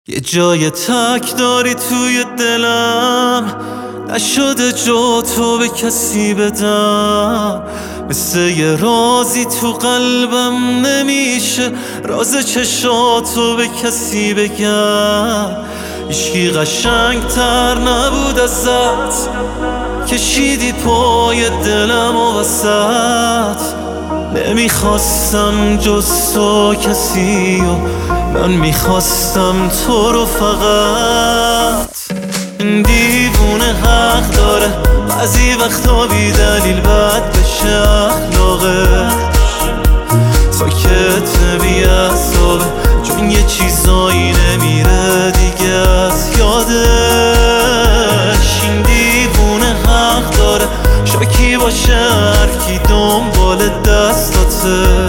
یه جای تک داری توی دلم، نشده جا تو به کسی بدم. مثل یه رازی تو قلبم نمیشه راز چشاتو به کسی بگم. هیچکی قشنگ تر نبود ازت، کشیدی پای دلم و وسط. نمیخواستم جز تو کسی و من میخواستم تو رو فقط. این دیوونه حق داره بعضی وقتا بی دلیل بد بشه اخلاقش. ساکت بی اعصابه چون یه چیزایی نمیره دیگه از یادش. این دیوونه حق داره شاکی باشه هرکی دنبال دستاته.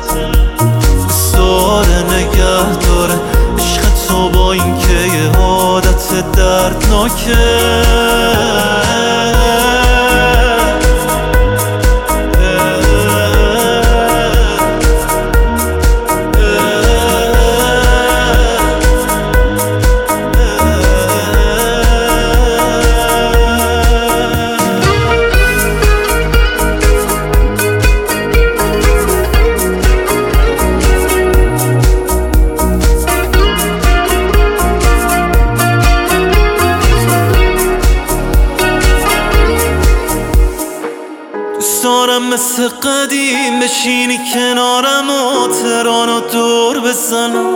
دوستاره نگه داره عشق تو با این که یه عادت دردناکه. دارم مثل قدیم بشینی کنارم و ترانو دور بزنم،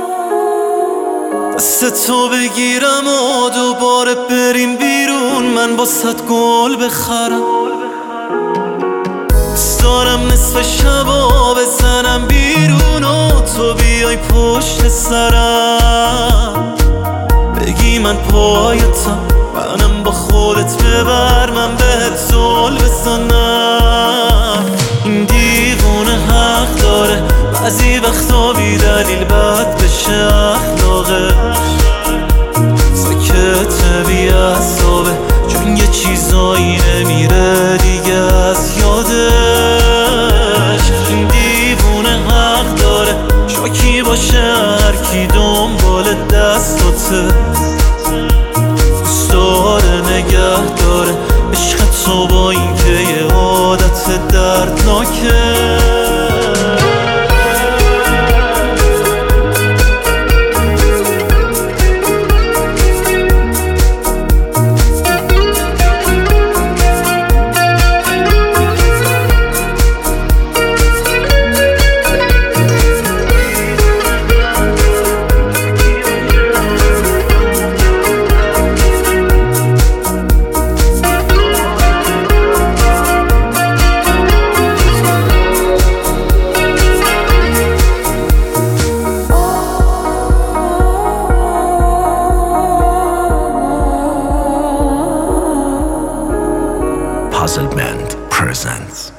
دست تو بگیرم و دوباره بریم بیرون من باست گل بخرم. دارم نصف شبا بزنم بیرون و تو بیای پشت سرم، بگی من پایتم منم با خودت ببر من بهت زل بزنم. این دیوونه حق داره بعضی وقتا بی دلیل بد بشه اخلاقش. ساکت بی اعصابه چون یه چیزایی نمیره دیگه از یادش. این دیوونه حق داره شاکی باشه هرکی دنبال دستاته. دوستاره نگه داره عشق تو با این که یه عادت دردناکه. Puzzle Band presents